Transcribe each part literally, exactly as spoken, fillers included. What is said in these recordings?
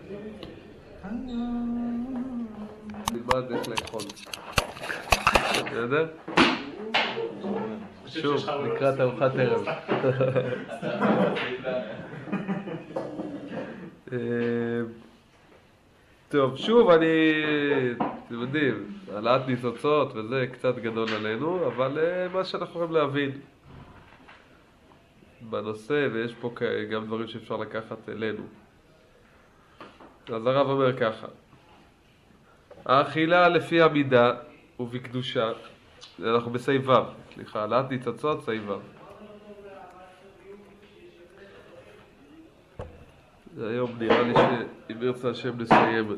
נלמד איך לאכול. בסדר? שוב, לקראת ארוחת ערב. טוב, שוב אני, אתם יודעים, העלאת ניצוצות וזה קצת גדול עלינו, אבל מה שאנחנו יכולים להבין בנושא, ויש פה גם דברים שאפשר לקחת אלינו. אז הרב אומר ככה, האכילה לפי המידה ובקדושה, אנחנו בסעיף ו', סליחה, העלאת ניצוצות, סעיף ו'. היום נראה לי שאם ירצה השם נסיים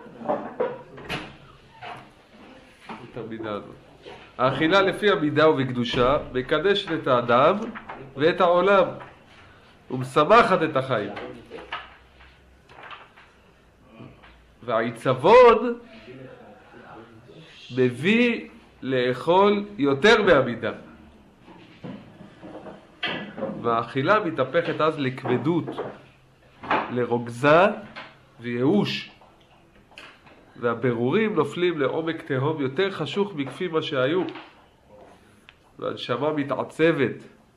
את המידה הזאת. האכילה לפי המידה ובקדושה מקדשת את האדם ואת העולם ומשמחת את החיים. והעיצבון מביא לאכול יותר מהמידה. והאכילה מתהפכת אז לכבדות, לרוגזה וייאוש. והברורים נופלים לעומק תהום יותר חשוך מכפי מה שהיו. והנשמה מתעצבת.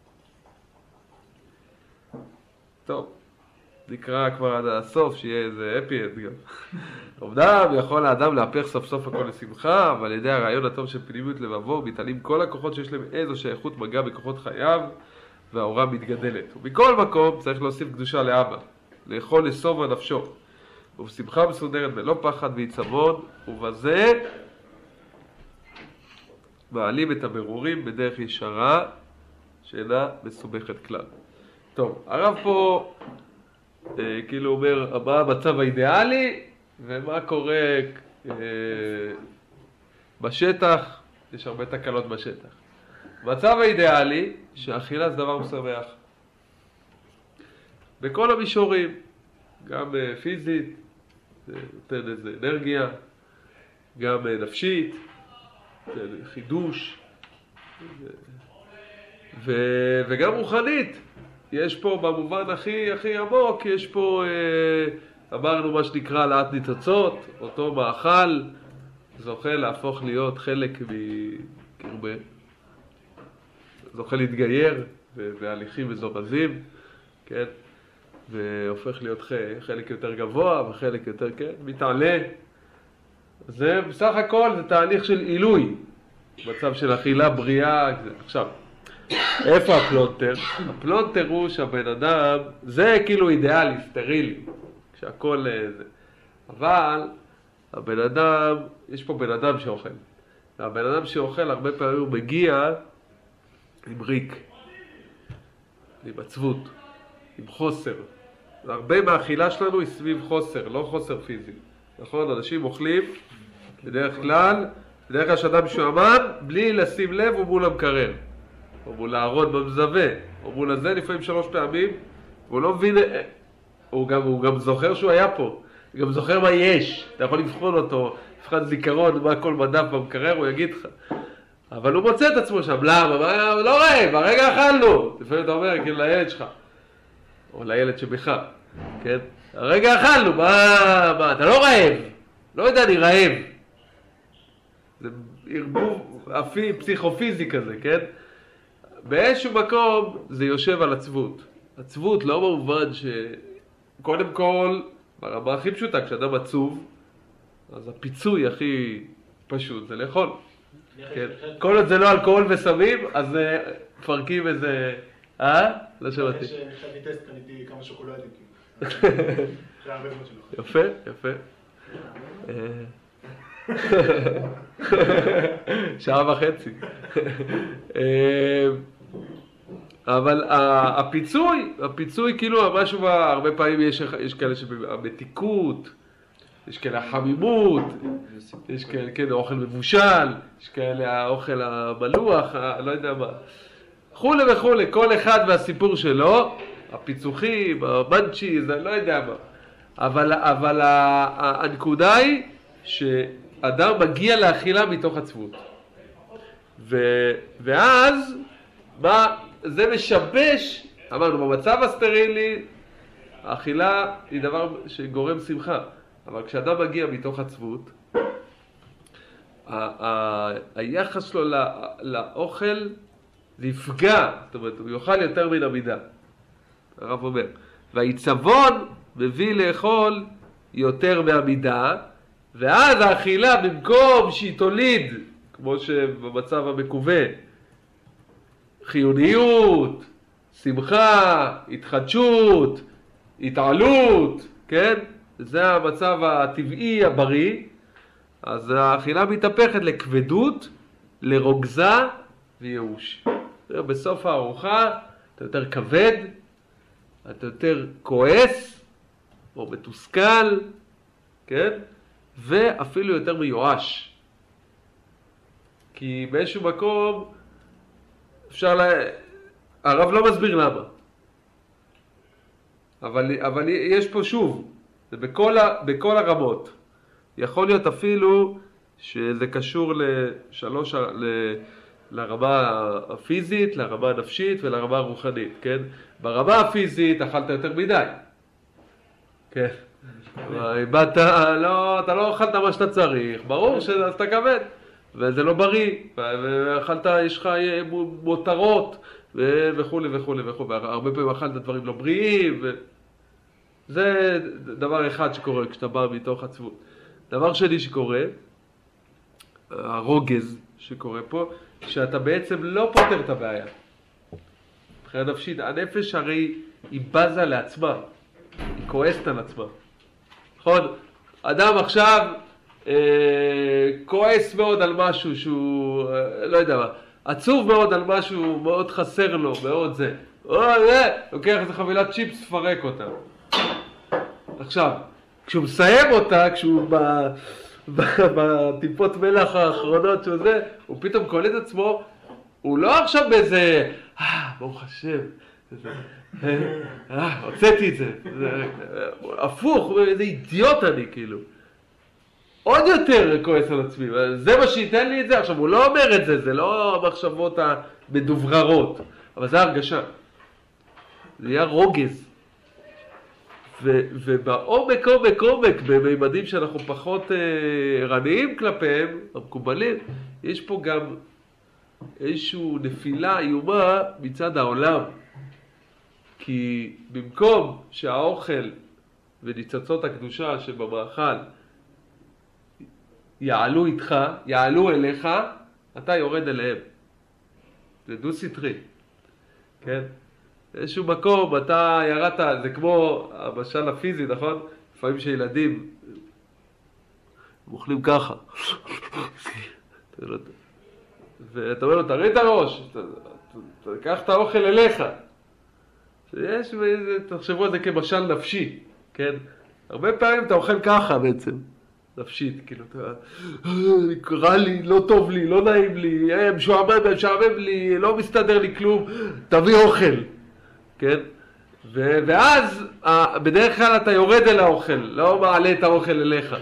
טוב, נקרא כבר עד הסוף, שיהיה איזה אפי אנד גם. אמנם יכול האדם להפך סוף סוף הכל לשמחה, אבל על ידי הרעיון הטוב של פנימיות לבבו, מתעלים כל הכוחות שיש להם איזו שייכות מגע בכוחות חייו, והאורה מתגדלת. ומכל מקום צריך להוסיף קדושה לאבא, לאכול לשובע נפשו, ובשמחה מסודרת בלא פחד ועיצבון, ובזה מעלים את הברורים בדרך ישרה, שאינה מסובכת כלל. טוב, הרב פה אה, כאילו אומר מה המצב האידיאלי ומה קורה אה, בשטח. יש הרבה תקלות בשטח. המצב האידיאלי שהאכילה זה דבר משמח בכל המישורים, גם אה, פיזית, זה נותן איזה אנרגיה, גם אה, נפשית, חידוש, ו, וגם רוחנית. יש פה במובן הכי הכי עמוק, יש פה, אה, אמרנו מה שנקרא העלאת ניצוצות, אותו מאכל זוכה להפוך להיות חלק מקרבה, זוכה להתגייר בהליכים מזורזים, כן? והופך להיות חלק יותר גבוה וחלק יותר, כן? מתעלה. זה בסך הכל זה תהליך של עילוי, מצב של אכילה בריאה. עכשיו, איפה הפלונטר? הפלונטר הוא שהבן אדם, זה כאילו אידיאלי, סטרילי, כשהכל זה. אבל הבן אדם, יש פה בן אדם שאוכל. והבן אדם שאוכל הרבה פעמים הוא מגיע עם ריק, עם עצבות, עם חוסר. הרבה מהאכילה שלנו היא סביב חוסר, לא חוסר פיזי. נכון? אנשים אוכלים בדרך כלל, בדרך כלל שאדם משועמם, בלי לשים לב הוא מול המקרר. או מול הארון במזווה, או מול הזה לפעמים שלוש פעמים, והוא לא מבין, הוא גם, הוא גם זוכר שהוא היה פה, הוא גם זוכר מה יש, אתה יכול לבחון אותו, לבחון זיכרון, מה כל מדף במקרר, הוא יגיד לך. אבל הוא מוצא את עצמו שם, למה? מה, לא רעב, הרגע אכלנו. לפעמים אתה אומר, כאילו לילד שלך, או לילד שבך, כן? הרגע אכלנו, מה, מה, אתה לא רעב, לא יודע, אני רעב. זה ערבוב אפי, פסיכופיזי כזה, כן? באיזשהו מקום זה יושב על עצבות. עצבות לא במובן שקודם כל, ברמה הכי פשוטה, כשאדם עצוב, אז הפיצוי הכי פשוט זה לאכול. כן. כל עוד זה לא אלכוהול וסמים, אז תפרקים איזה... אה? לא שמעתי. כשאני טסט קניתי כמה שוקולדים. יפה, יפה. שעה וחצי. אבל הפיצוי, הפיצוי כאילו משהו, הרבה פעמים יש, יש כאלה שבמתיקות, יש כאלה החמימות, יש כאלה, כן, האוכל מבושל, יש כאלה האוכל המלוח, לא יודע מה. וכולי וכולי, כל אחד והסיפור שלו, הפיצוחים, המנצ'יז, לא יודע מה. אבל, אבל הנקודה היא שאדם מגיע לאכילה מתוך עצבות. ו, ואז, מה, זה משבש, אמרנו, במצב הסטרילי, האכילה היא דבר שגורם שמחה, אבל כשאדם מגיע מתוך עצבות, ה- ה- היחס שלו לא, לאוכל נפגע, זאת אומרת, הוא יאכל יותר מן המידה. הרב אומר, והעיצבון מביא לאכול יותר מהמידה, ואז האכילה במקום שהיא תוליד, כמו שבמצב המקווה, חיוניות, שמחה, התחדשות, התעלות, כן? זה המצב הטבעי הבריא. אז האכילה מתהפכת לכבדות, לרוגזה וייאוש. בסוף הארוחה אתה יותר כבד, אתה יותר כועס או מתוסכל, כן? ואפילו יותר מיואש. כי באיזשהו מקום אפשר לה... הרב לא מסביר למה. אבל, אבל יש פה שוב, זה בכל, ה... בכל הרמות. יכול להיות אפילו שזה קשור לשלוש, ל... לרמה הפיזית, לרמה הנפשית ולרמה הרוחנית, כן? ברמה הפיזית אכלת יותר מדי. כן. איבדת, לא, אתה לא אכלת מה שאתה צריך, ברור שאתה כבד, וזה לא בריא, ואכלת, יש לך מותרות, וכו' וכו' וכו', והרבה פעמים אכלת דברים לא בריאים, וזה דבר אחד שקורה כשאתה בא מתוך עצבות. דבר שני שקורה, הרוגז שקורה פה, שאתה בעצם לא פותר את הבעיה. מבחינה נפשית, הנפש הרי היא בזה לעצמה, היא כועסת על עצמה. נכון? אדם עכשיו אה, כועס מאוד על משהו שהוא, אה, לא יודע מה, עצוב מאוד על משהו מאוד חסר לו, מאוד זה. או, אה, לוקח איזה חבילת צ'יפס, פרק אותה. עכשיו, כשהוא מסיים אותה, כשהוא ב... בטיפות מלח האחרונות שהוא זה, הוא פתאום קולט את עצמו, הוא לא עכשיו באיזה, אה, ברוך השם, אה, הוצאתי את זה, הפוך, איזה אידיוט אני כאילו. עוד יותר כועס על עצמי, זה מה שייתן לי את זה, עכשיו הוא לא אומר את זה, זה לא המחשבות המדובררות, אבל זה הרגשה. זה היה רוגז. ובעומק, עומק, עומק, בממדים שאנחנו פחות ערניים כלפיהם, המקובלים, יש פה גם איזושהי נפילה איומה מצד העולם. כי במקום שהאוכל וניצוצות הקדושה שבמאכל יעלו איתך, יעלו אליך, אתה יורד אליהם. זה דו סטרי. כן? באיזשהו מקום, אתה ירדת, זה כמו המשל הפיזי, נכון? לפעמים שילדים מוכלים ככה. ואתה אומר לו, תראי את הראש, תקח את האוכל אליך. יש, תחשבו על זה כמשל נפשי, כן? הרבה פעמים אתה אוכל ככה בעצם, נפשית, כאילו, אתה, קרא לי, לא טוב לי, לא נעים לי, משועמם, משעמם לי, לא מסתדר לי כלום, תביא אוכל. כן? ו- ואז בדרך כלל אתה יורד אל האוכל, לא מעלה את האוכל אליך.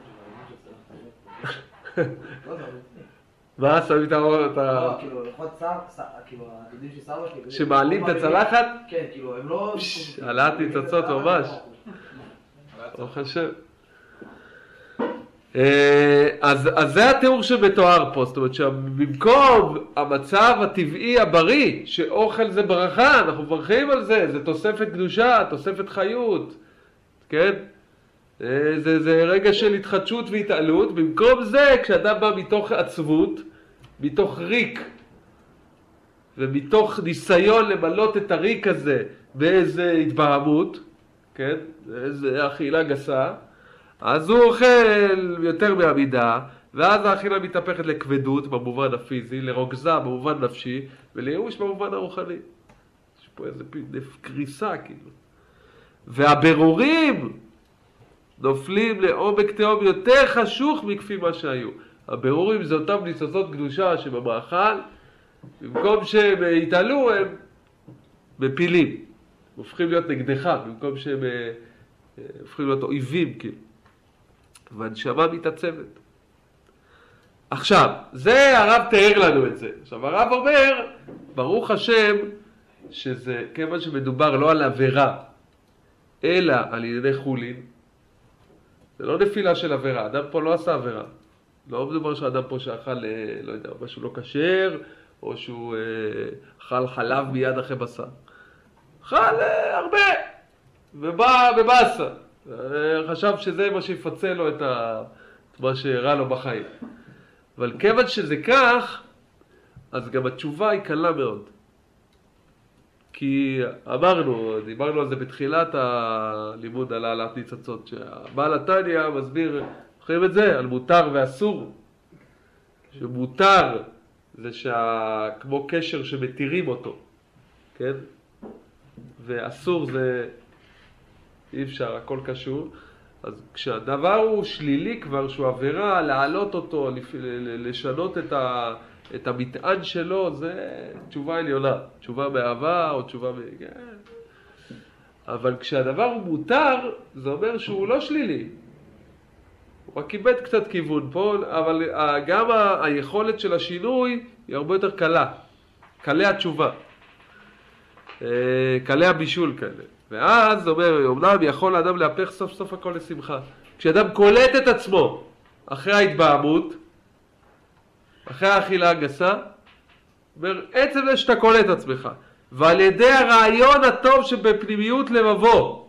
מה? שמים את האוכל? לא, כאילו, לפחות שר, כאילו, הדודים ששרו שלי... שמעלים את הצלחת? כן, כאילו, הם לא... העלאת ניצוצות ממש. ברוך השם. אז, אז זה התיאור שמתואר פה, זאת אומרת שבמקום המצב הטבעי הבריא, שאוכל זה ברכה, אנחנו מברכים על זה, זה תוספת קדושה, תוספת חיות, כן? זה, זה רגע של התחדשות והתעלות, במקום זה כשאדם בא מתוך עצבות, מתוך ריק, ומתוך ניסיון למלות את הריק הזה באיזה התבהמות, כן? איזה אכילה גסה, אז הוא אוכל יותר מהמידה, ואז האכילה מתהפכת לכבדות במובן הפיזי, לרוגזה במובן נפשי, ולייאוש במובן הרוחני. יש פה איזה קריסה כאילו. והבירורים נופלים לעומק תהום יותר חשוך מכפי מה שהיו. הבירורים זה אותם ניצוצות קדושה שבמאכל, במקום שהם יתעלו הם מפילים. הופכים להיות נגדך, במקום שהם הופכים להיות אויבים כאילו. והנשמה מתעצבת. עכשיו, זה הרב תאר לנו את זה. עכשיו, הרב אומר, ברוך השם, שזה כיוון שמדובר לא על עבירה, אלא על ידי חולין. זה לא נפילה של עבירה, אדם פה לא עשה עבירה. לא מדובר שאדם פה שאכל, לא יודע, משהו לא כשר, או שהוא אה, אכל חלב מיד אחרי בשר. אכל אה, הרבה, ובא בבאסה. אה, חשב שזה מה שיפצה לו את, ה, את מה שהראה לו בחיים. אבל כיוון שזה כך, אז גם התשובה היא קלה מאוד. כי אמרנו, דיברנו על זה בתחילת הלימוד על העלאת ניצוצות, שהבעל התניא מסביר, זוכרים את זה? על מותר ואסור. שמותר זה שה... כמו קשר שמתירים אותו, כן? ואסור זה אי אפשר, הכל קשור. אז כשהדבר הוא שלילי כבר, שהוא עבירה, להעלות אותו, לשנות את ה... את המטען שלו, זה תשובה עליונה. תשובה באהבה או תשובה... כן. אבל כשהדבר הוא מותר, זה אומר שהוא לא שלילי. הוא רק איבד קצת כיוון פה, אבל גם ה... היכולת של השינוי היא הרבה יותר קלה. קלה התשובה. קלה הבישול כאלה. ואז, זאת אומרת, אומנם יכול האדם להפך סוף סוף הכל לשמחה. כשאדם קולט את עצמו אחרי ההתבהמות, אחרי האכילה הגסה, אומר, עצם זה שאתה קולט את עצמך, ועל ידי הרעיון הטוב שבפנימיות לבבו,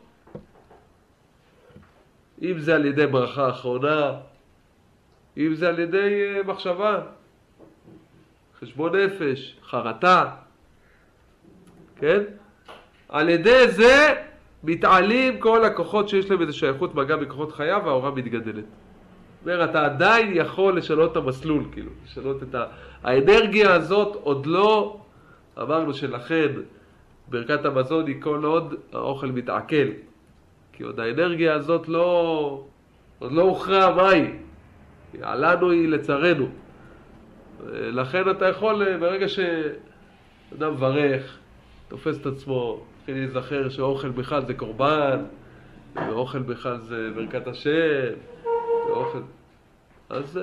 אם זה על ידי ברכה האחרונה, אם זה על ידי מחשבה, חשבון נפש, חרטה, כן? על ידי זה מתעלים כל הכוחות שיש להם איזו שייכות מגע בכוחות חיה, והאורה מתגדלת. אומר, אתה עדיין יכול לשנות את המסלול, כאילו, לשנות את ה... האנרגיה הזאת עוד לא, אמרנו שלכן, ברכת המזון היא כל עוד האוכל מתעכל. כי עוד האנרגיה הזאת לא, עוד לא הוכרע מהי. עלינו היא לצרנו. לכן אתה יכול, ברגע שאדם מברך, תופס את עצמו, התחיל להיזכר שאוכל בכלל זה קורבן, ואוכל בכלל זה ברכת השם, ואוכל... אז...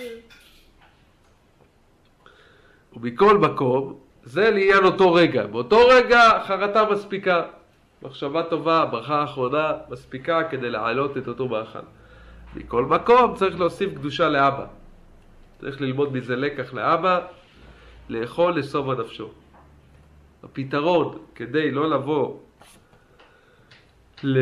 ובכל מקום, זה לעניין אותו רגע. באותו רגע חרטה מספיקה. מחשבה טובה, ברכה האחרונה, מספיקה כדי להעלות את אותו מאכל. בכל מקום צריך להוסיף קדושה לאבא. צריך ללמוד מזה לקח לאבא, לאכול לשובע נפשו. הפתרון כדי לא לבוא ל...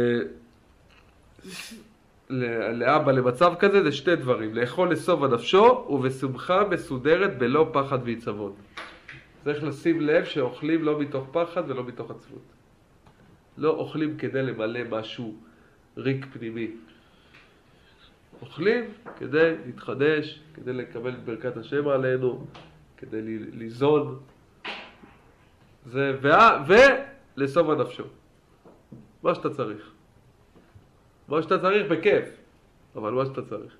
לאבא למצב כזה זה שתי דברים, לאכול לשובע נפשו ובשמחה מסודרת בלא פחד ועצבות. צריך לשים לב שאוכלים לא מתוך פחד ולא מתוך עצבות. לא אוכלים כדי למלא משהו ריק פנימי. אוכלים כדי להתחדש, כדי לקבל את ברכת השם עלינו, כדי ליזון, זה, ו... ולשובע נפשו. מה שאתה צריך. מה שאתה צריך בכיף, אבל מה שאתה צריך.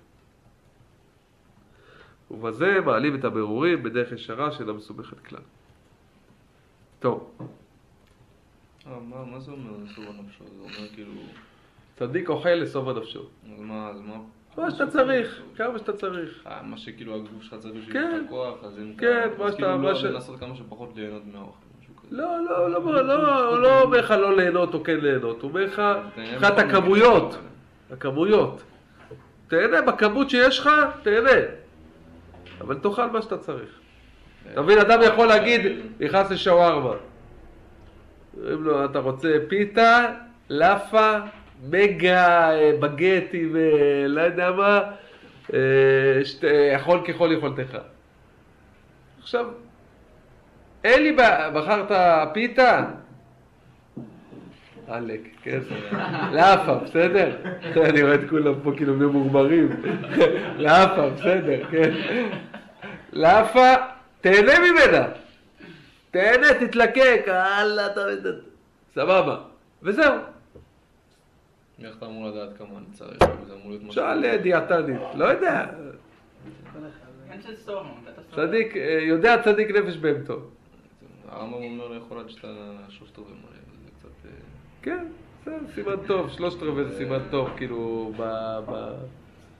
ובזה מעלים את הבירורים בדרך ישרה שאינה מסובכת כלל. טוב. מה, מה זה אומר לשובע נפשו? זה אומר כאילו... צדיק אוכל לשובע נפשו. אז מה, אז מה? מה שאתה צריך, כמה שאתה צריך. אה, מה שכאילו הגוף שלך צריך בשביל כן. את הכוח, אז אם כן, אתה... מה אז שאתה... כאילו מה לא ש... לנסות כמה שפחות ליהנות מהאוכל. לא, לא, לא, לא, לא אומר לך לא ליהנות או כן ליהנות, הוא אומר לך, מבחינת הכמויות, הכמויות. תהנה, בכמות שיש לך, תהנה. אבל תאכל מה שאתה צריך. אתה מבין, אדם יכול להגיד, נכנס לשווארמה. אומרים לו, אתה רוצה פיתה, לאפה, מגה, בגט עם לא יודע מה, יכול ככל יכולתך. עכשיו, אלי, בחרת פיתה? עלק, כן? לאפה, בסדר? אני רואה את כולם פה כאילו ממורמרים. לאפה, בסדר, כן? לאפה, תהנה ממנה. תהנה, תתלקק, אללה, אתה... סבבה. וזהו. איך אתה אמור לדעת כמה אני צריך? זה אמור להיות משהו... שאל דיאטנית, לא יודע. צדיק, יודע צדיק נפש בהמתו. הרמב"ם אומר לאכול עד שאתה שלושת רבעי מלא, זה קצת... כן, זה סימן טוב, שלושת רבעי זה סימן טוב, כאילו,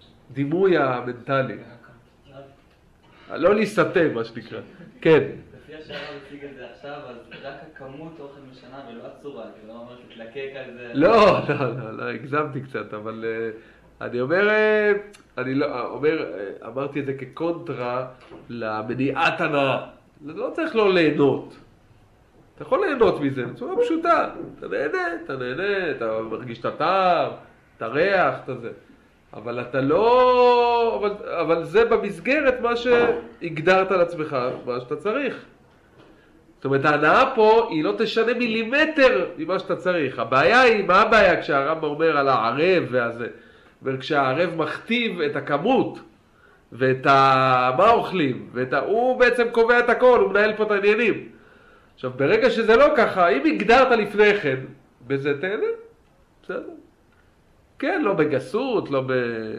בדימוי המנטלי. לא להסתתם, מה שנקרא. כן. לפי אחרי שהרב הציג את זה עכשיו, אז רק הכמות אוכל משנה ולא הצורה, כי לא ממש מתלקק על זה. לא, לא, לא, לא, הגזמתי קצת, אבל uh, אני אומר, uh, אני לא, אומר, uh, אמרתי את זה כקונטרה למניעת הנאה. לא צריך לא ליהנות. אתה יכול ליהנות מזה בצורה פשוטה. אתה נהנה, אתה נהנה, אתה מרגיש את הטעם, את הריח, את זה. אבל אתה לא... אבל, אבל זה במסגרת מה שהגדרת על עצמך, מה שאתה צריך. זאת אומרת, ההנאה פה היא לא תשנה מילימטר ממה שאתה צריך. הבעיה היא, מה הבעיה כשהרמב"ם אומר על הערב והזה? וכשהערב מכתיב את הכמות ואת ה... מה אוכלים, ואת ה... הוא בעצם קובע את הכל, הוא מנהל פה את העניינים. עכשיו, ברגע שזה לא ככה, אם הגדרת לפני כן, בזה תהנה, בסדר. כן, לא בגסות, לא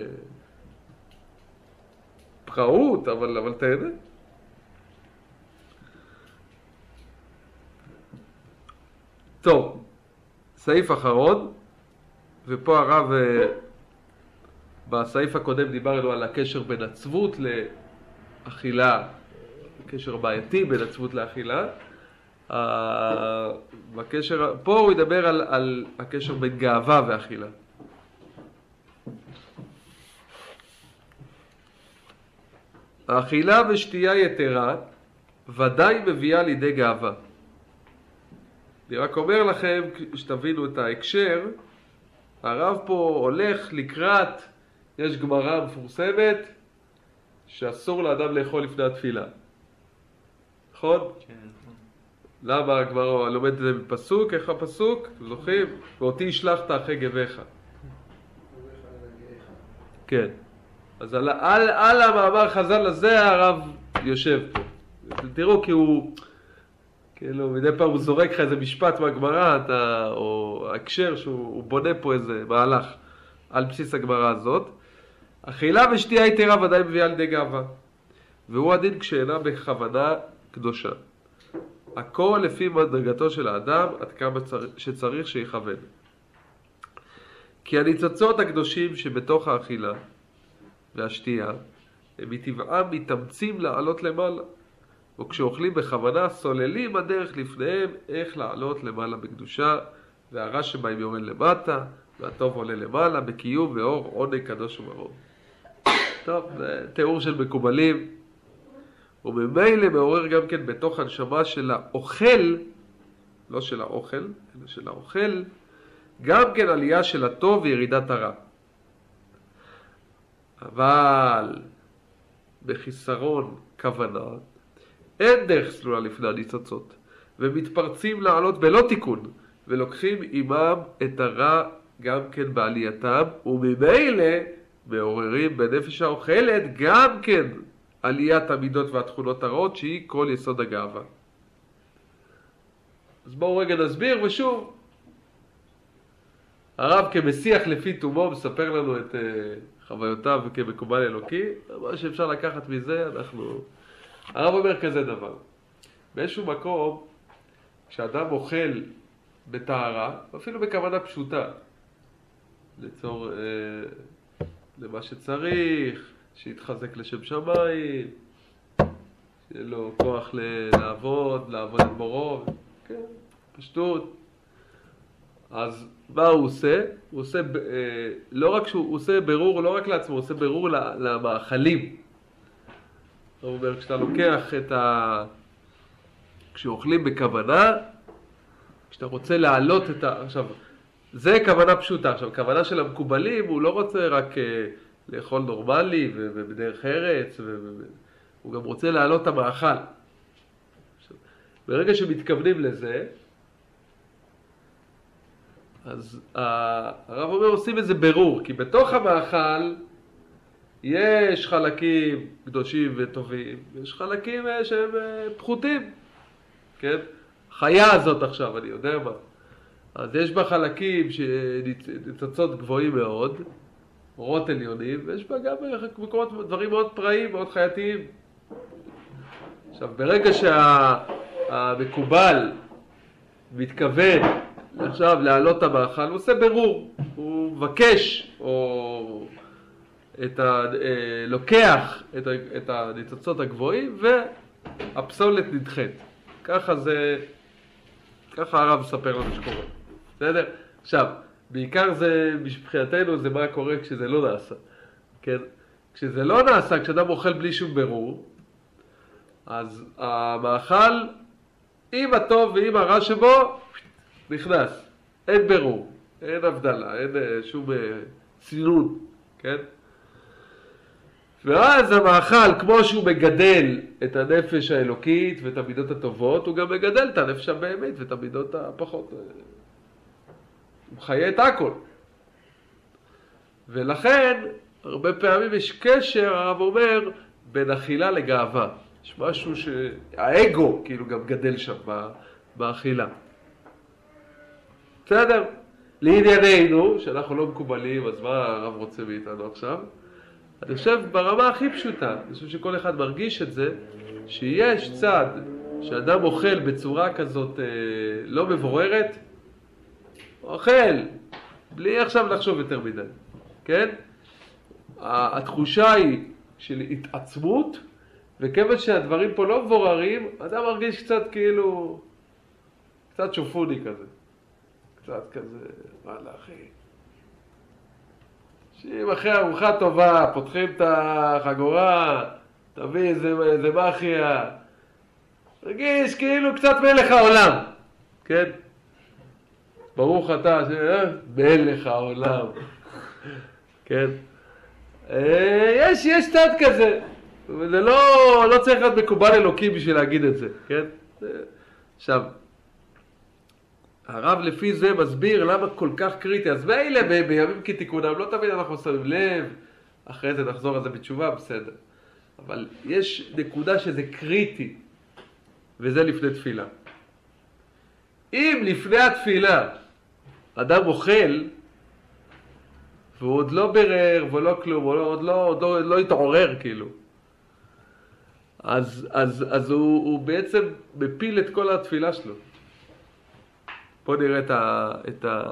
בפראות, אבל, אבל תהנה. טוב, סעיף אחרון, ופה הרב, בסעיף הקודם דיברנו על הקשר בין עצבות לאכילה, קשר בעייתי בין עצבות לאכילה. בקשר, פה הוא ידבר על, על הקשר בין גאווה ואכילה. האכילה ושתייה יתרה ודאי מביאה לידי גאווה. אני רק אומר לכם, שתבינו את ההקשר, הרב פה הולך לקראת, יש גמרא מפורסמת, שאסור לאדם לאכול לפני התפילה. נכון? כן. למה הגמרא לומד את זה בפסוק? איך הפסוק? אתם זוכרים? ואותי השלחת אחרי גביך. כן. אז על, על, על המאמר חז"ל הזה הרב יושב פה. תראו כי הוא, כאילו, מדי פעם הוא זורק לך איזה משפט מהגמרא, אתה, או הקשר שהוא בונה פה איזה מהלך על בסיס הגמרא הזאת. אכילה ושתייה יתרה ודאי מביאה לידי גאווה. והוא הדין כשאינה בכוונה קדושה. הכל לפי מדרגתו של האדם, עד כמה שצריך שיכוון. כי הניצוצות הקדושים שבתוך האכילה והשתייה, הם מטבעם מתאמצים לעלות למעלה. וכשאוכלים בכוונה, סוללים הדרך לפניהם איך לעלות למעלה בקדושה, והרע שבהם יורד למטה, והטוב עולה למעלה, בקיום ואור עונג קדוש ומרום. טוב, זה תיאור של מקובלים. וממילא מעורר גם כן בתוך הנשמה של האוכל, לא של האוכל, אלא של האוכל, גם כן עלייה של הטוב וירידת הרע. אבל בחיסרון כוונה, אין דרך סלולה לפני הניצוצות, ומתפרצים לעלות בלא תיקון, ולוקחים עמם את הרע גם כן בעלייתם, וממילא מעוררים בנפש האוכלת גם כן עליית המידות והתכונות הרעות, שהיא כל יסוד הגאווה. אז בואו רגע נסביר, ושוב, הרב כמשיח לפי תומו מספר לנו את uh, חוויותיו כמקובל אלוקי. מה שאפשר לקחת מזה, אנחנו... הרב אומר כזה דבר. באיזשהו מקום, כשאדם אוכל בטהרה, אפילו בכוונה פשוטה, ליצור uh, למה שצריך, שיתחזק לשם שמיים, שיהיה לו כוח לעבוד, לעבוד את בורו, כן, פשטות. אז מה הוא עושה? הוא עושה, לא רק שהוא עושה ברור, לא רק לעצמו, הוא עושה ברור למאכלים. הוא אומר, כשאתה לוקח את ה... כשאוכלים בכוונה, כשאתה רוצה להעלות את ה... עכשיו, זה כוונה פשוטה. עכשיו, כוונה של המקובלים, הוא לא רוצה רק לאכול נורמלי ובדרך ארץ, הוא גם רוצה להעלות את המאכל. עכשיו, ברגע שמתכוונים לזה, אז הרב אומר עושים איזה ברור, כי בתוך המאכל יש חלקים קדושים וטובים, יש חלקים שהם פחותים, כן? חיה הזאת עכשיו, אני יודע מה. אז יש בה חלקים שניצוצות גבוהים מאוד, אורות עליונים, ויש בה גם מקומות, דברים מאוד פראיים, מאוד חייתיים. עכשיו, ברגע שהמקובל מתכוון עכשיו להעלות את המאכל, הוא עושה ברור, הוא מבקש, או את ה, לוקח את, ה, את הניצוצות הגבוהים הפסולת נדחית. ככה זה, ככה הרב מספר לנו שקורה. בסדר? עכשיו, בעיקר זה, מבחינתנו, זה מה קורה כשזה לא נעשה. כן? כשזה לא נעשה, כשאדם אוכל בלי שום ברור, אז המאכל, עם הטוב ועם הרע שבו, נכנס. אין ברור, אין הבדלה, אין שום סינון, כן? ואז המאכל, כמו שהוא מגדל את הנפש האלוקית ואת המידות הטובות, הוא גם מגדל את הנפש הבאמית ואת המידות הפחות. הוא חיה את הכל. ולכן, הרבה פעמים יש קשר, הרב אומר, בין אכילה לגאווה. יש משהו שהאגו כאילו גם גדל שם באכילה. בסדר? לענייננו, שאנחנו לא מקובלים, אז מה הרב רוצה מאיתנו עכשיו? אני חושב ברמה הכי פשוטה, אני חושב שכל אחד מרגיש את זה, שיש צד שאדם אוכל בצורה כזאת אה, לא מבוררת, אוכל, בלי עכשיו לחשוב יותר מדי, כן? התחושה היא של התעצמות, וכיוון שהדברים פה לא מבוררים, אדם מרגיש קצת כאילו, קצת שופוני כזה. קצת כזה, וואלה אחי. שאם אחרי ארוחה טובה, פותחים את החגורה, תביא איזה, איזה מחיה, מרגיש כאילו קצת מלך העולם, כן? ברוך אתה, אה? מלך העולם, כן? יש, יש צד כזה, וזה לא, לא צריך להיות מקובל אלוקי בשביל להגיד את זה, כן? עכשיו, הרב לפי זה מסביר למה כל כך קריטי, אז מילא ב- בימים כתיקונם, לא תמיד אנחנו שמים לב, אחרי זה נחזור על זה בתשובה, בסדר. אבל יש נקודה שזה קריטי, וזה לפני תפילה. אם לפני התפילה אדם אוכל, והוא עוד לא ברר ולא כלום, הוא עוד לא, עוד לא, עוד לא התעורר כאילו, אז, אז, אז הוא, הוא בעצם מפיל את כל התפילה שלו. פה נראה את ה... את ה...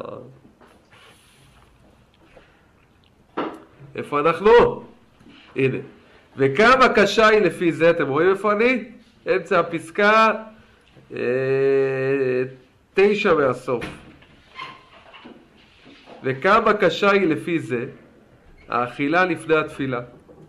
איפה אנחנו? הנה. וכמה קשה היא לפי זה, אתם רואים איפה אני? אמצע הפסקה, אה, תשע מהסוף. וכמה קשה היא לפי זה, האכילה לפני התפילה.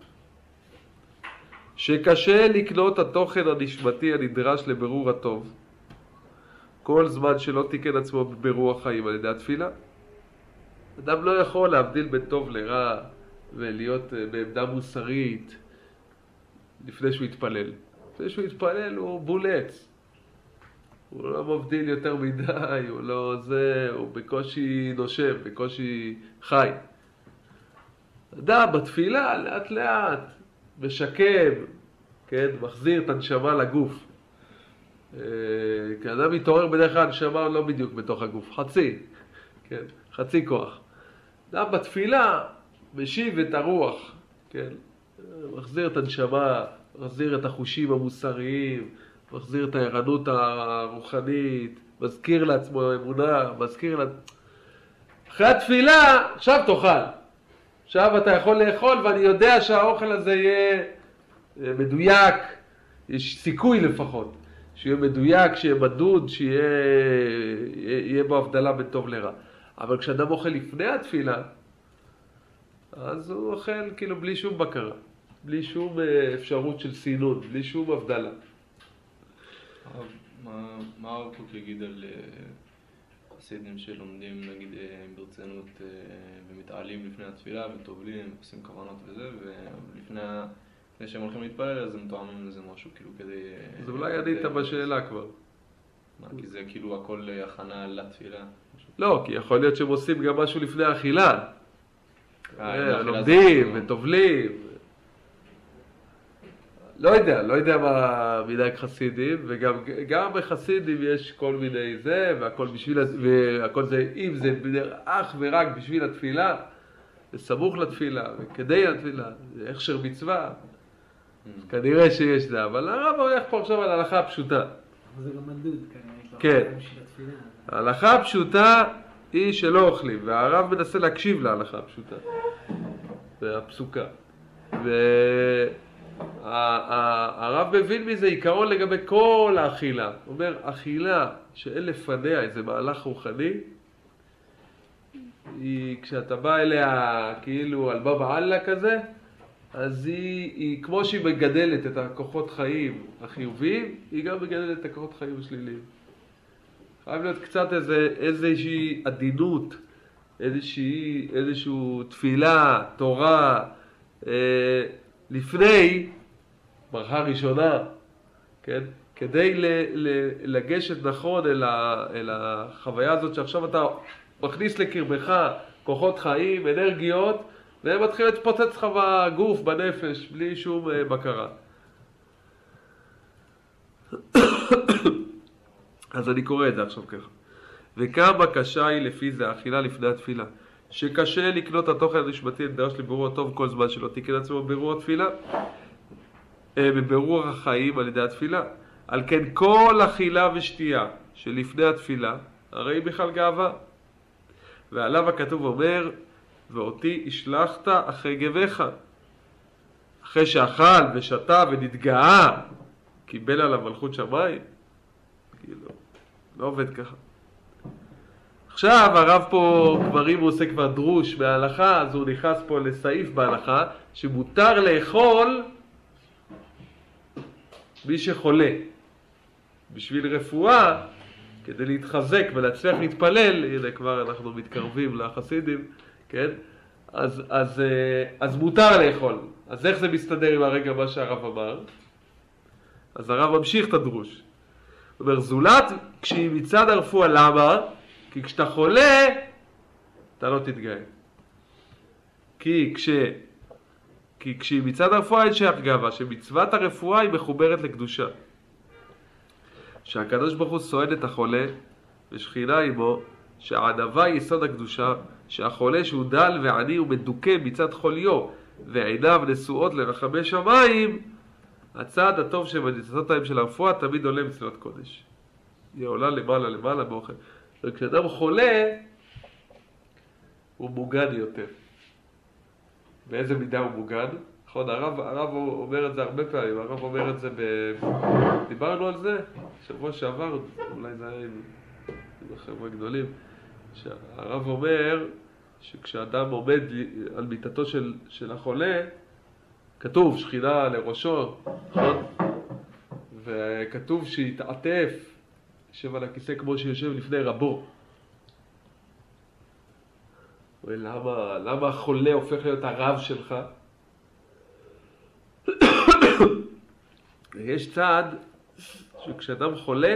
שקשה לקנות התוכן הנשמתי הנדרש לברור הטוב. כל זמן שלא תיקן עצמו ברוח חיים על ידי התפילה. אדם לא יכול להבדיל בין טוב לרע ולהיות בעמדה מוסרית לפני שהוא יתפלל. לפני שהוא יתפלל הוא בולץ. הוא לא מבדיל יותר מדי, הוא לא זה, הוא בקושי נושב, בקושי חי. אדם בתפילה לאט לאט משקם, כן, מחזיר את הנשמה לגוף. כי אדם מתעורר בדרך כלל הנשמה לא בדיוק בתוך הגוף, חצי, כן, חצי כוח. אדם בתפילה משיב את הרוח, כן, מחזיר את הנשמה, מחזיר את החושים המוסריים, מחזיר את הערנות הרוחנית, מזכיר לעצמו אמונה, מזכיר לעצמו... אחרי התפילה, עכשיו תאכל. עכשיו אתה יכול לאכול ואני יודע שהאוכל הזה יהיה מדויק, יש סיכוי לפחות. שיהיה מדויק, שיהיה מדוד, שיהיה יהיה בו הבדלה בין טוב לרע. אבל כשאדם אוכל לפני התפילה, אז הוא אוכל כאילו בלי שום בקרה, בלי שום אפשרות של סינון, בלי שום הבדלה. מה, מה הרב קוק יגיד על חסידים שלומדים נגיד ברצינות ומתעלים לפני התפילה וטובלים, עושים כוונות וזה, ולפני לפני שהם הולכים להתפלל אז הם תואמים לזה משהו כאילו כדי... אז אולי ענית בשאלה כבר. מה, כי זה כאילו הכל הכנה לתפילה? לא, כי יכול להיות שהם עושים גם משהו לפני האכילה. לומדים וטובלים. לא יודע, לא יודע מה מנהג חסידים, וגם גם בחסידים יש כל מיני זה, והכל בשביל, והכל זה, אם זה אך ורק בשביל התפילה, וסמוך לתפילה, וכדי התפילה, זה הכשר מצווה, אז כנראה שיש זה, אבל הרב הולך פה עכשיו על ההלכה הפשוטה. זה גם מדוד כנראה. כן. ההלכה הפשוטה היא שלא אוכלים, והרב מנסה להקשיב להלכה הפשוטה, והפסוקה. ו... הרב מבין מזה עיקרון לגבי כל האכילה. הוא אומר, אכילה שאין לפניה איזה מהלך רוחני, היא, כשאתה בא אליה כאילו על בבא אללה כזה, אז היא, היא כמו שהיא מגדלת את הכוחות חיים החיוביים, היא גם מגדלת את הכוחות חיים השליליים. חייב להיות קצת איזה, איזושהי עדינות, איזושהי, איזושהי תפילה, תורה, אה, לפני ברכה ראשונה, כן? כדי ל, ל, לגשת נכון אל, ה, אל החוויה הזאת שעכשיו אתה מכניס לקרבך כוחות חיים, אנרגיות, והם מתחילים להתפוצץ לך בגוף, בנפש, בלי שום אה, בקרה. אז אני קורא את זה עכשיו ככה. וכמה קשה היא לפי זה האכילה לפני התפילה. שקשה לקנות התוכן הנשמתי הנדרש לבירור הטוב כל זמן שלא תיקן עצמו בבירור התפילה. בבירור החיים על ידי התפילה. על כן כל אכילה ושתייה שלפני התפילה, הרי היא בכלל גאווה. ועליו הכתוב אומר, ואותי השלחת אחרי גביך. אחרי שאכל ושתה ונתגאה, קיבל עליו מלכות שמיים. כאילו, לא עובד ככה. עכשיו הרב פה גברים הוא עושה כבר דרוש בהלכה, אז הוא נכנס פה לסעיף בהלכה, שמותר לאכול מי שחולה. בשביל רפואה, כדי להתחזק ולהצליח להתפלל, הנה כבר אנחנו מתקרבים לחסידים, כן? אז, אז, אז מותר לאכול. אז איך זה מסתדר עם הרגע מה שהרב אמר? אז הרב ממשיך את הדרוש. הוא אומר, זולת כשהיא מצד הרפואה, למה? כי כשאתה חולה, אתה לא תתגאה. כי כש... כי כשהיא מצד הרפואה אין שייך גאווה, שמצוות הרפואה היא מחוברת לקדושה. שהקדוש ברוך הוא סועד את החולה, ושכינה עמו, שהענווה היא יסוד הקדושה, שהחולה שהוא דל ועני ומדוכא מצד חוליו, ועיניו נשואות לרחמי שמיים, הצעד הטוב שבניצתותיהם של הרפואה תמיד עולה מצוות קודש. היא עולה למעלה למעלה באוכל. וכשאדם חולה, הוא מוגן יותר. באיזה מידה הוא מוגן? נכון, הרב, הרב אומר את זה הרבה פעמים, הרב אומר את זה ב... דיברנו על זה, שבוע שעבר, אולי זה היה עם החבר'ה גדולים, שהרב אומר שכשאדם עומד על מיטתו של, של החולה, כתוב שכינה לראשו, נכון? וכתוב שיתעטף, יושב על הכיסא כמו שיושב לפני רבו. למה, למה החולה הופך להיות הרב שלך? יש צעד שכשאדם חולה,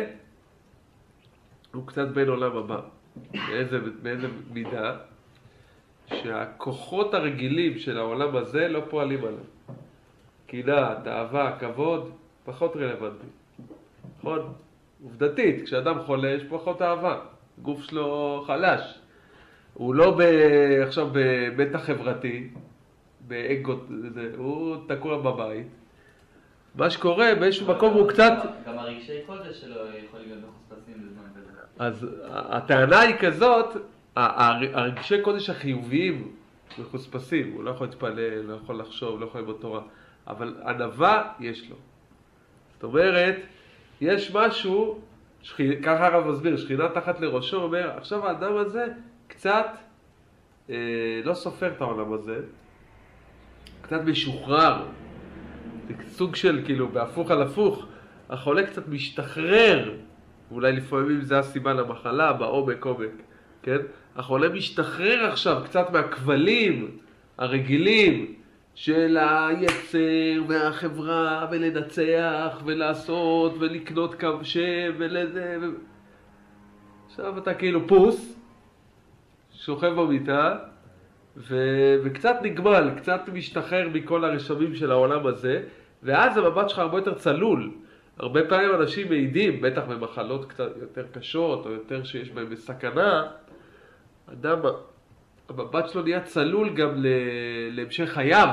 הוא קצת בין עולם הבא. באיזה, באיזה מידה? שהכוחות הרגילים של העולם הזה לא פועלים עליו. קנאה, תאווה, כבוד, פחות רלוונטי. נכון? עובדתית, כשאדם חולה יש פחות אהבה. גוף שלו חלש. הוא לא ב... עכשיו במתח חברתי, באגו, הוא תקוע בבית. מה שקורה, באיזשהו מקום הוא קצת... גם הרגשי קודש שלו יכולים להיות מחוספסים בזמן כזה. אז הטענה היא כזאת, הרגשי קודש החיוביים מחוספסים, הוא לא יכול להתפלל, לא יכול לחשוב, לא יכול ללמוד תורה, אבל ענווה יש לו. זאת אומרת, יש משהו, שכי, ככה הרב מסביר, שכינה תחת לראשו, אומר, עכשיו האדם הזה קצת אה, לא סופר את העולם הזה, קצת משוחרר, זה סוג של כאילו בהפוך על הפוך, החולה קצת משתחרר, אולי לפעמים זה הסיבה למחלה, בעומק עומק, כן? החולה משתחרר עכשיו קצת מהכבלים הרגילים של היצר והחברה ולנצח ולעשות ולקנות קו שם ולזה ו... עכשיו אתה כאילו פוס, שוכב במיטה ו... וקצת נגמל, קצת משתחרר מכל הרשמים של העולם הזה, ואז המבט שלך הרבה יותר צלול. הרבה פעמים אנשים מעידים, בטח במחלות קצת יותר קשות או יותר שיש בהם בסכנה, אדם, המבט שלו נהיה צלול גם ל... להמשך חייו,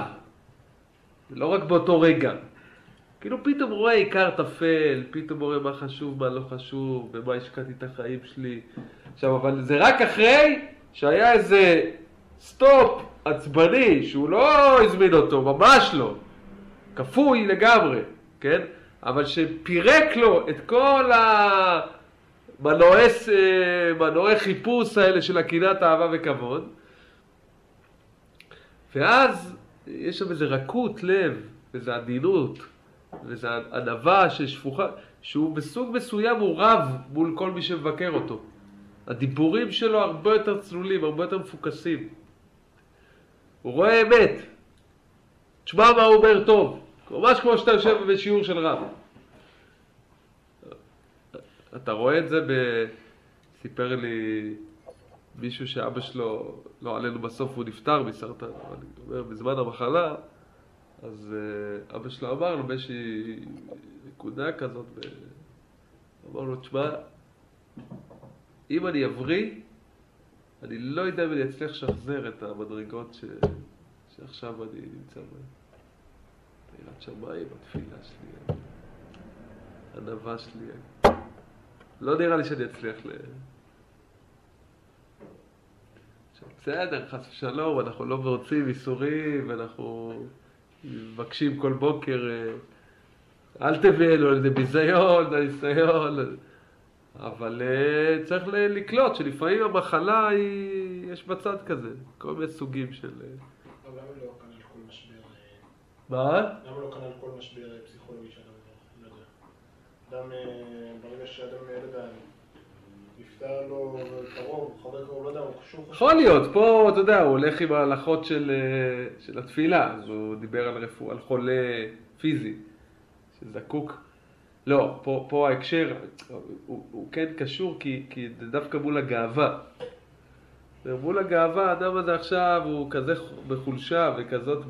לא רק באותו רגע. כאילו פתאום רואה עיקר תפל, פתאום רואה מה חשוב, מה לא חשוב, ומה השקעתי את החיים שלי. עכשיו, אבל זה רק אחרי שהיה איזה סטופ עצבני, שהוא לא הזמין אותו, ממש לא. כפוי לגמרי, כן? אבל שפירק לו את כל המנועי מנועי חיפוש האלה של הקנאת אהבה וכבוד, ואז יש שם איזה רכות לב, איזו עדינות, ואיזו ענווה ששפוכה, שהוא בסוג מסוים הוא רב מול כל מי שמבקר אותו. הדיבורים שלו הרבה יותר צלולים, הרבה יותר מפוקסים. הוא רואה אמת. תשמע מה הוא אומר טוב. ממש כמו שאתה יושב בשיעור של רב. אתה רואה את זה ב... סיפר לי מישהו שאבא שלו, לא עלינו בסוף, הוא נפטר מסרטן, אבל אני אומר, בזמן המחלה, אז uh, אבא שלו אמר לו באיזושהי נקודה כזאת, אמר לו, תשמע, אם אני אבריא, אני לא יודע אם אני אצליח לשחזר את המדרגות ש... שעכשיו אני נמצא בהן. תהילת שמיים, התפילה שלי, הענווה שלי. לא נראה לי שאני אצליח ל... בסדר, חס ושלום, אנחנו לא רוצים איסורים, ואנחנו מבקשים כל בוקר, אל תביא אלו, זה ביזיון, זה ניסיון. אבל צריך לקלוט שלפעמים המחלה היא, יש בצד כזה, כל מיני סוגים של... למה לא כאן על כל משבר... מה? למה לא כאן על כל משבר פסיכולוגי שאדם לא יודע? אדם, ברגע שאדם, לא יודע, נפטר לו קרוב, חבר קרוב, לא יודע, הוא קשור... יכול להיות, פה, אתה יודע, הוא הולך עם ההלכות של, של התפילה, אז הוא דיבר על רפוא, על חולה פיזי, שזקוק. לא, פה, פה ההקשר, הוא, הוא כן קשור כי, כי זה דווקא מול הגאווה. מול הגאווה, האדם הזה עכשיו הוא כזה בחולשה וכזאת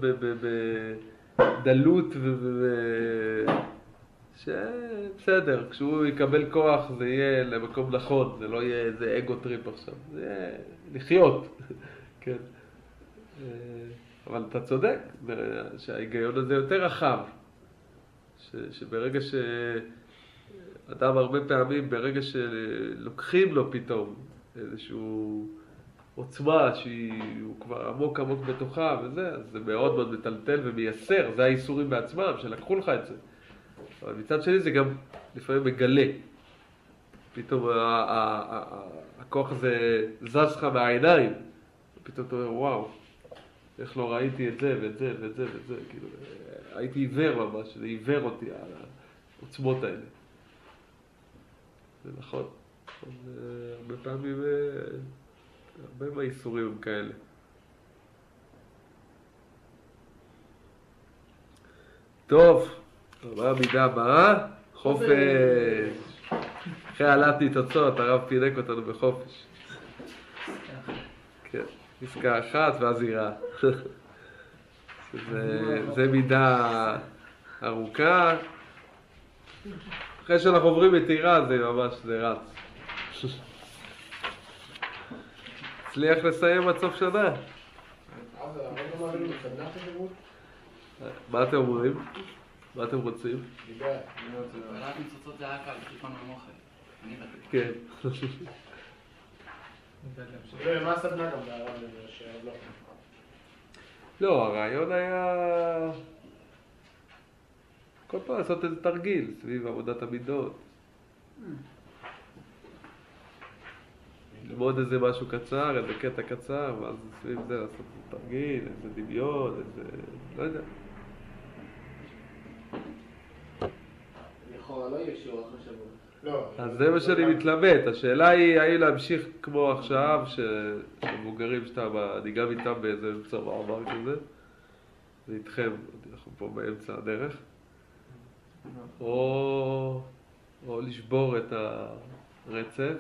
בדלות ו... ו... שבסדר, כשהוא יקבל כוח זה יהיה למקום נכון, זה לא יהיה איזה אגו טריפ עכשיו, זה יהיה לחיות, כן. אבל אתה צודק, שההיגיון הזה יותר רחב, ש... שברגע שאדם הרבה פעמים, ברגע שלוקחים לו פתאום איזשהו עוצמה שהוא כבר עמוק עמוק בתוכה וזה, אז זה מאוד מאוד מטלטל ומייסר, זה האיסורים בעצמם שלקחו לך את זה. אבל מצד שני זה גם לפעמים מגלה. פתאום הכוח הזה זז לך מהעיניים, ופתאום אתה אומר, וואו, איך לא ראיתי את זה ואת זה ואת זה ואת זה, כאילו, הייתי עיוור ממש, זה עיוור אותי על העוצמות האלה. זה נכון. הרבה פעמים, הרבה מהאיסורים הם כאלה. טוב. מה המידה הבאה? חופש. אחרי עלת ניצוצות, הרב פינק אותנו בחופש. כן, פסקה אחת ואז יראה. זה מידה ארוכה. אחרי שאנחנו עוברים את יראה זה ממש, זה רץ. הצליח לסיים עד סוף שנה. מה אתם אומרים? מה אתם רוצים? עלת ניצוצות זה היה קל, חיפון במוחד. כן. מה הסדנה גם בהרב שעוד לא? לא, הרעיון היה כל פעם לעשות איזה תרגיל סביב עבודת המידות. ללמוד איזה משהו קצר, איזה קטע קצר, ואז סביב זה לעשות איזה תרגיל, איזה דמיון, איזה... לא יודע. לכאורה לא יהיה שיעור אחרי שבוע. לא. אז זה מה שאני מתלבט. השאלה היא, האם להמשיך כמו עכשיו, שמבוגרים שאתה, אני גם איתם באיזה אמצע מעבר כזה, זה איתכם, אנחנו פה באמצע הדרך, או, או לשבור את הרצף,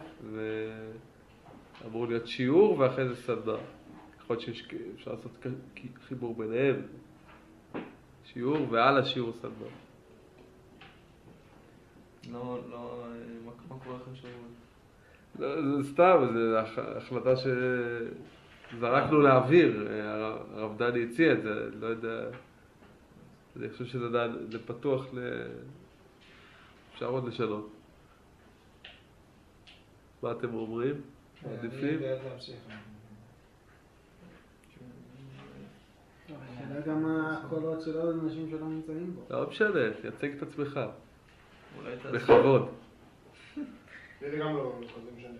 ואמור להיות שיעור ואחרי זה סדנה. יכול להיות שאפשר לעשות חיבור ביניהם, שיעור ועל השיעור סדנה. לא, לא, מה קורה לכם שבוע? לא, זה סתם, זו החלטה שזרקנו לאוויר, הרב דני הציע את זה, לא יודע, אני חושב שזה פתוח, אפשר עוד לשנות. מה אתם אומרים? עדיפים? אני בעד להמשיך. השאלה גם קולות של עוד אנשים שלא נמצאים בו. לא משנה, תייצג את עצמך. אולי תעשה... בכבוד. זה גם לא כזה משנה.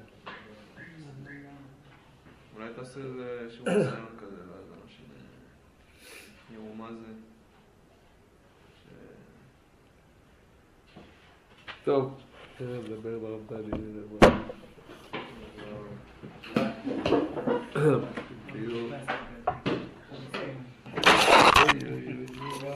אולי תעשה איזה שהוא ניסיון כזה, ואז אנשים יראו מה זה. טוב, נדבר ברב דני.